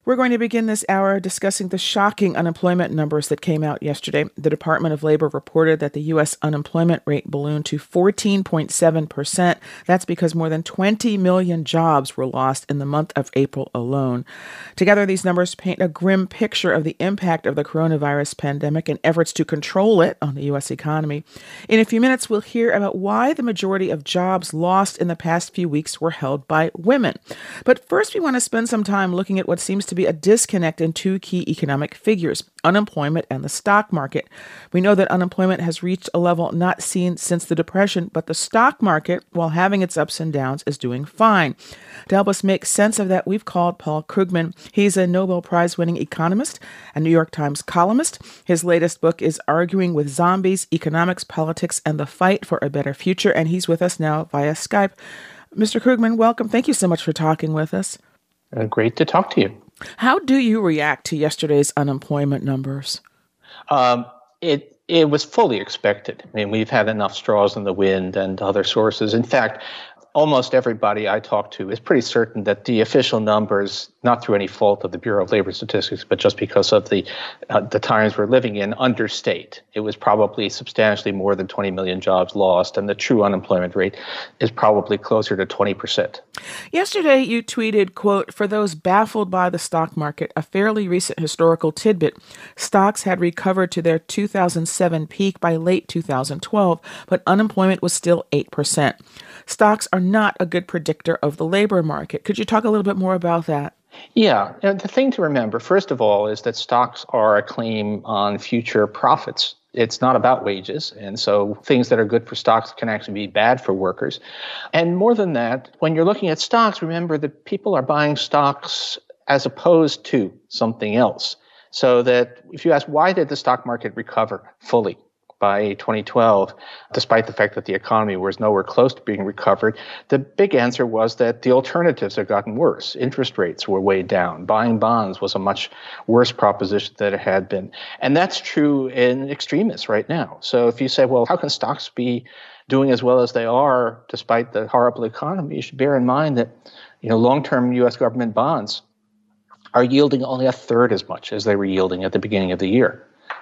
We're going to begin this hour discussing the shocking unemployment numbers that came out yesterday. The Department of Labor reported that the U.S. unemployment rate ballooned to 14.7%. That's because more than 20 million jobs were lost in the month of April alone. Together, these numbers paint a grim picture of the impact of the coronavirus pandemic and efforts to control it on the U.S. economy. In a few minutes, we'll hear about why the majority of jobs lost in the past few weeks were held by women. But first, we want to spend some time looking at what seems to be a disconnect in two key economic figures, unemployment and the stock market. We know that unemployment has reached a level not seen since the Depression, but the stock market, while having its ups and downs, is doing fine. To help us make sense of that, we've called Paul Krugman. He's a Nobel Prize-winning economist and New York Times columnist. His latest book is Arguing with Zombies, Economics, Politics, and the Fight for a Better Future, and he's with us now via Skype. Mr. Krugman, welcome. Thank you so much for talking with us. Great to talk to you. How do you react to yesterday's unemployment numbers? It was fully expected. I mean, we've had enough straws in the wind and other sources. In fact, almost everybody I talk to is pretty certain that the official numbers, not through any fault of the Bureau of Labor Statistics, but just because of the times we're living in, understate. It was probably substantially more than 20 million jobs lost, and the true unemployment rate is probably closer to 20%. Yesterday, you tweeted, quote, "For those baffled by the stock market, a fairly recent historical tidbit. Stocks had recovered to their 2007 peak by late 2012, but unemployment was still 8%. Stocks are not a good predictor of the labor market." Could you talk a little bit more about that? Yeah, and the thing to remember, first of all, is that stocks are a claim on future profits. It's not about wages, and so things that are good for stocks can actually be bad for workers. And more than that, when you're looking at stocks, remember that people are buying stocks as opposed to something else. So that if you ask, why did the stock market recover fully by 2012, despite the fact that the economy was nowhere close to being recovered, the big answer was that the alternatives had gotten worse. Interest rates were way down. Buying bonds was a much worse proposition than it had been. And that's true in extremis right now. So if you say, well, how can stocks be doing as well as they are despite the horrible economy? You should bear in mind that, long-term U.S. government bonds are yielding only a third as much as they were yielding at the beginning of the year.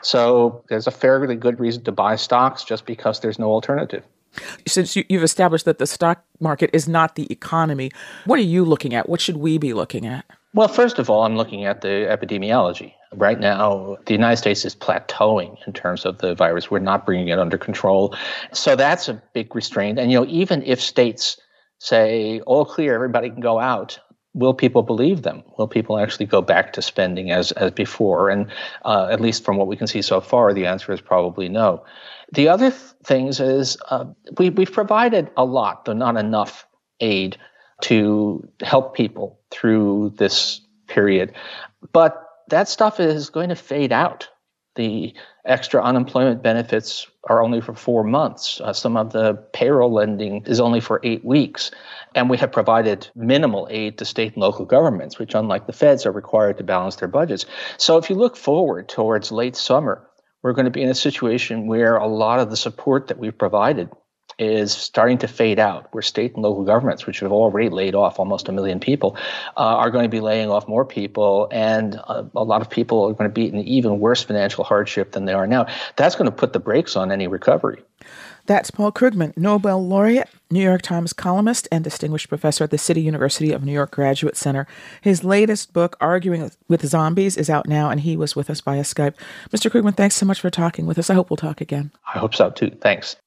So there's a fairly good reason to buy stocks just because there's no alternative. Since you've established that the stock market is not the economy, what are you looking at? What should we be looking at? Well, first of all, I'm looking at the epidemiology. Right now, the United States is plateauing in terms of the virus. We're not bringing it under control. So that's a big restraint. And, even if states say, all clear, everybody can go out, will people believe them? Will people actually go back to spending as before? And at least from what we can see so far, the answer is probably no. The other things is we've provided a lot, though not enough, aid to help people through this period. But that stuff is going to fade out. The extra unemployment benefits are only for 4 months. Some of the payroll lending is only for 8 weeks. And we have provided minimal aid to state and local governments, which, unlike the feds, are required to balance their budgets. So if you look forward towards late summer, we're going to be in a situation where a lot of the support that we've provided is starting to fade out, where state and local governments, which have already laid off almost 1 million people, are going to be laying off more people, and a lot of people are going to be in even worse financial hardship than they are now. That's going to put the brakes on any recovery. That's Paul Krugman, Nobel laureate, New York Times columnist, and distinguished professor at the City University of New York Graduate Center. His latest book, Arguing with Zombies, is out now, and he was with us via Skype. Mr. Krugman, thanks so much for talking with us. I hope we'll talk again. I hope so, too. Thanks.